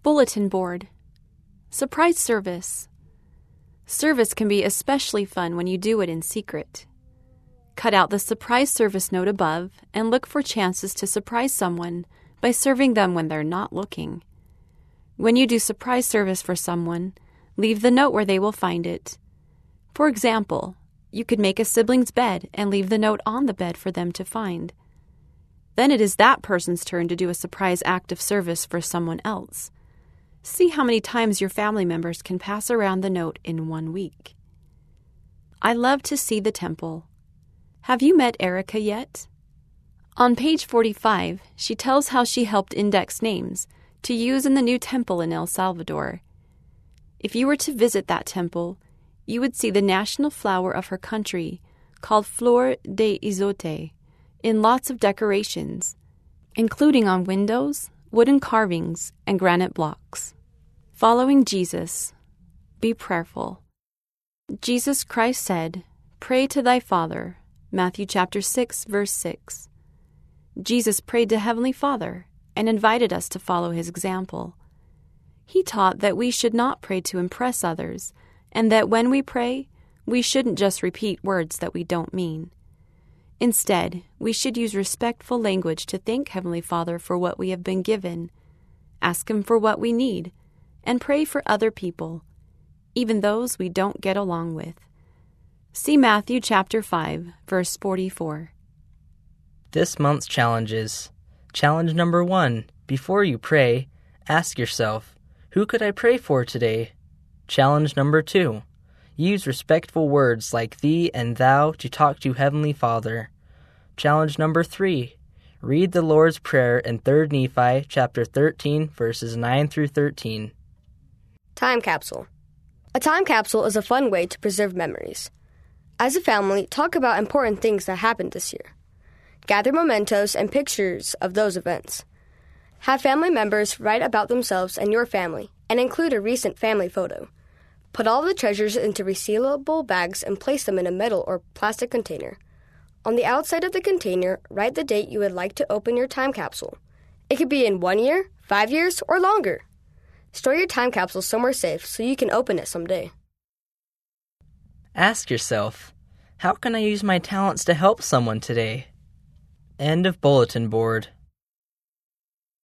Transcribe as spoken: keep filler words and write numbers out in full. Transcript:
Bulletin board. Surprise service. Service can be especially fun when you do it in secret. Cut out the surprise service note above and look for chances to surprise someone by serving them when they're not looking. When you do surprise service for someone, leave the note where they will find it. For example, you could make a sibling's bed and leave the note on the bed for them to find. Then it is that person's turn to do a surprise act of service for someone else. See how many times your family members can pass around the note in one week. I love to see the temple. Have you met Erica yet? On page forty-five, she tells how she helped index names to use in the new temple in El Salvador. If you were to visit that temple, you would see the national flower of her country, called Flor de Izote, in lots of decorations, including on windows, wooden carvings, and granite blocks. Following Jesus, be prayerful. Jesus Christ said, "Pray to thy Father," Matthew chapter six, verse six. Jesus prayed to Heavenly Father and invited us to follow his example. He taught that we should not pray to impress others, and that when we pray, we shouldn't just repeat words that we don't mean. Instead, we should use respectful language to thank Heavenly Father for what we have been given, ask him for what we need, and pray for other people, even those we don't get along with. See Matthew chapter five, verse forty-four. This month's challenges. Challenge number one. Before you pray, ask yourself, who could I pray for today? Challenge number two. Use respectful words like thee and thou to talk to Heavenly Father. Challenge number three. Read the Lord's Prayer in Third Nephi chapter thirteen, verses nine through thirteen. Time capsule. A time capsule is a fun way to preserve memories. As a family, talk about important things that happened this year. Gather mementos and pictures of those events. Have family members write about themselves and your family, and include a recent family photo. Put all the treasures into resealable bags and place them in a metal or plastic container. On the outside of the container, write the date you would like to open your time capsule. It could be in one year, five years, or longer. Store your time capsule somewhere safe so you can open it someday. Ask yourself, how can I use my talents to help someone today? End of bulletin board.